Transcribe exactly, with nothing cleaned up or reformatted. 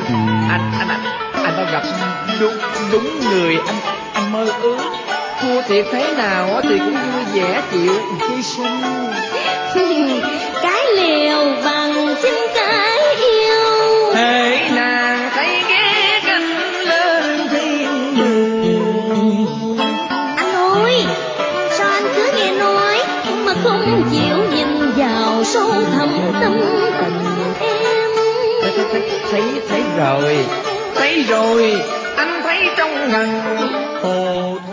Anh anh anh anh đã gặp đúng đúng người anh anh mơ ước. Thua thiệt thế nào thì cũng vui vẻ chịu hy sinh. Cái liều bằng chính cái yêu. Hễ nàng thấy ghét anh lên thiên đường. Anh ơi, sao anh cứ nghe nói mà không chịu nhìn vào sâu thẳm tâm tình em? Thấy thấy thấy thấy rồi, thấy rồi, anh thấy trong ngần hồ